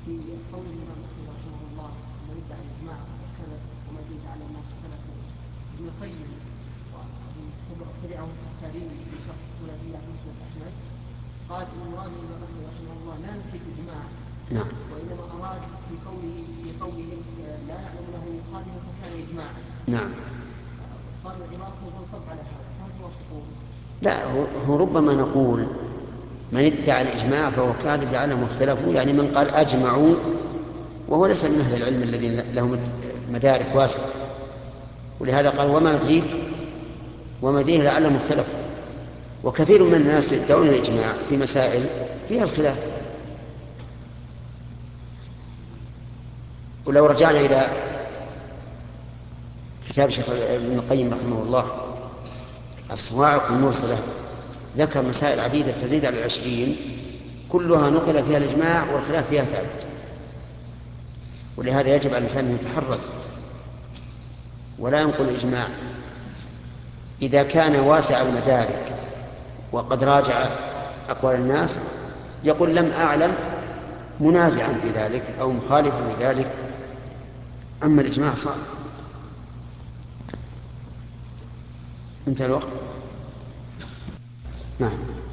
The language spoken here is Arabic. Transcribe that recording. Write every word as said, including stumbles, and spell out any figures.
في قول الإمام أحمد رحمه الله من ادعى الإجماع وكذب ومزيد على الناس اختلفوا. ابن القيم وتبعه السكري في شرح الثلاثية عن مسند أحمد قال إن مراد الإمام أحمد رحمه الله لا نفي الإجماع، نعم. وإنما أراد في قوله في قوله لا يعلم له مخالف فكان إجماعا. نعم. قال العبارة تنصب على هذا، فهل توافقون؟ لا، هو ربما نقول من ادعى الإجماع فهو كاذب لعلهم اختلفوا، يعني من قال أجمعوا وهو ليس من أهل العلم الذين لهم مدارك واسعة، ولهذا قال وما أدريك وما أدريه لعلهم اختلفوا. وكثير من الناس يدعون الإجماع في مسائل فيها الخلاف. ولو رجعنا إلى كتاب شيخ ابن القيم رحمه الله الصواعق المرسلة ذكر مسائل عديدة تزيد على العشرين كلها نقل فيها الإجماع والخلاف فيها ثابت. ولهذا يجب على الإنسان أن يتحرز ولا ينقل الإجماع إذا كان واسع المدارك وقد راجع أقوال الناس، يقول لم أعلم منازعا في ذلك أو مخالفا في ذلك. أما الإجماع صعب. انتهى الوقت. نعم.